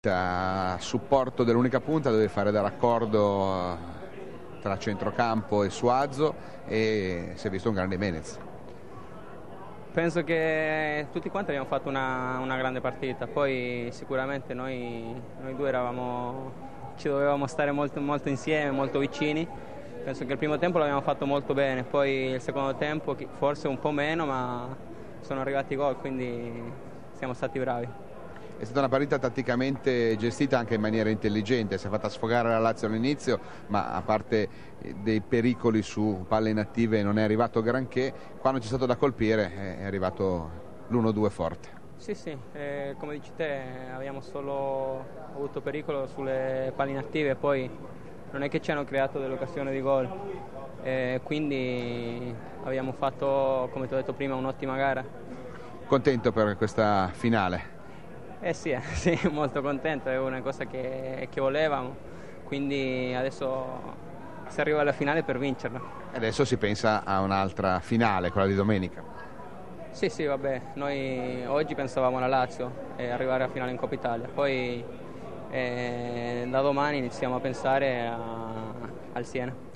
partita a supporto dell'unica punta, dovevi fare da raccordo tra centrocampo e Suazo e si è visto un grande Menez. Penso che tutti quanti abbiamo fatto una grande partita, poi sicuramente noi due ci dovevamo stare molto, molto insieme, molto vicini. Penso che il primo tempo l'abbiamo fatto molto bene, poi il secondo tempo forse un po' meno, ma sono arrivati i gol, quindi siamo stati bravi. È stata una partita tatticamente gestita anche in maniera intelligente, si è fatta sfogare la Lazio all'inizio, ma a parte dei pericoli su palle inattive non è arrivato granché. Quando c'è stato da colpire è arrivato l'1-2 forte. Sì, come dici te abbiamo solo avuto pericolo sulle palle inattive, poi non è che ci hanno creato delle occasioni di gol, quindi abbiamo fatto, come ti ho detto prima, un'ottima gara. Contento per questa finale? Sì, molto contento, è una cosa che volevamo, quindi adesso si arriva alla finale per vincerla. Adesso si pensa a un'altra finale, quella di domenica. Sì, vabbè, noi oggi pensavamo alla Lazio e arrivare alla finale in Coppa Italia, poi da domani iniziamo a pensare al Siena.